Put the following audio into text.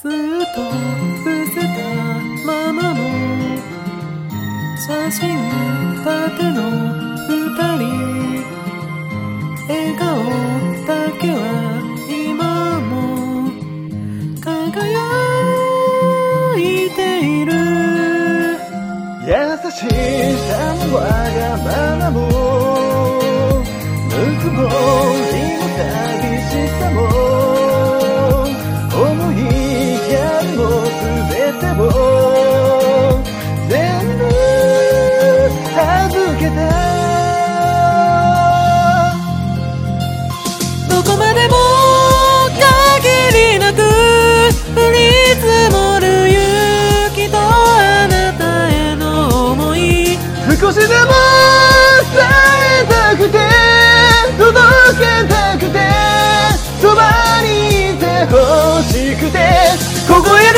ずっと伏せたままの写真立ての二人、笑顔だけは今も輝いている。優しさもわがままもぬくもりも寂しさも思いやりも全てを全部預けた。どこまでも限りなく降り積もる雪とあなたへの思い、少しでも伝えたくて届けたくてそばにいてほしくて、ここへ